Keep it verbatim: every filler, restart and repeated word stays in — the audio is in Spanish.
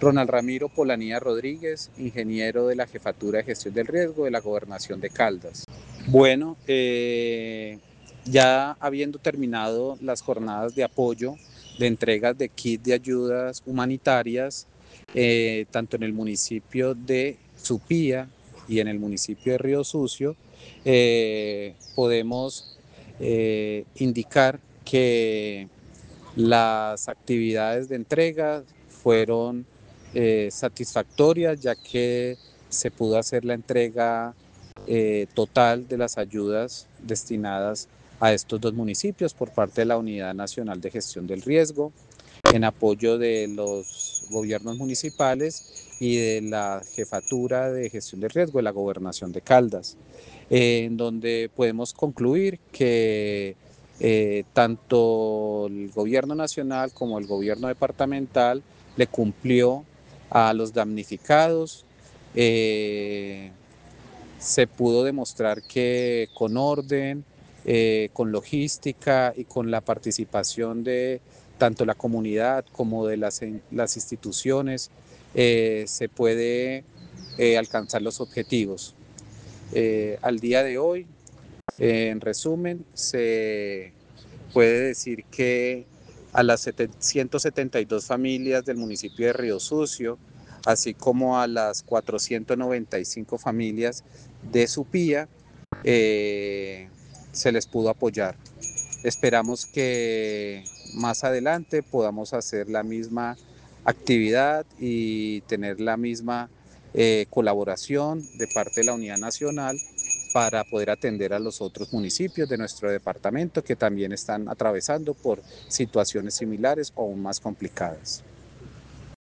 Ronald Ramiro Polanía Rodríguez, ingeniero de la Jefatura de Gestión del Riesgo de la Gobernación de Caldas. Bueno, eh, ya habiendo terminado las jornadas de apoyo de entregas de kits de ayudas humanitarias, eh, tanto en el municipio de Supía y en el municipio de Río Sucio, eh, podemos eh, indicar que las actividades de entrega fueron eh, satisfactorias, ya que se pudo hacer la entrega eh, total de las ayudas destinadas a estos dos municipios por parte de la Unidad Nacional de Gestión del Riesgo, en apoyo de los gobiernos municipales y de la Jefatura de Gestión del Riesgo de la Gobernación de Caldas, eh, en donde podemos concluir que eh, tanto el gobierno nacional como el gobierno departamental le cumplió a los damnificados. Eh, se pudo demostrar que con orden, eh, con logística y con la participación de tanto la comunidad como de las, las instituciones, eh, se puede eh, alcanzar los objetivos. Eh, al día de hoy, eh, en resumen, se puede decir que a las ciento setenta y dos familias del municipio de Río Sucio, así como a las cuatrocientas noventa y cinco familias de Supía, eh, se les pudo apoyar. Esperamos que más adelante podamos hacer la misma actividad y tener la misma eh, colaboración de parte de la Unidad Nacional para poder atender a los otros municipios de nuestro departamento que también están atravesando por situaciones similares o aún más complicadas.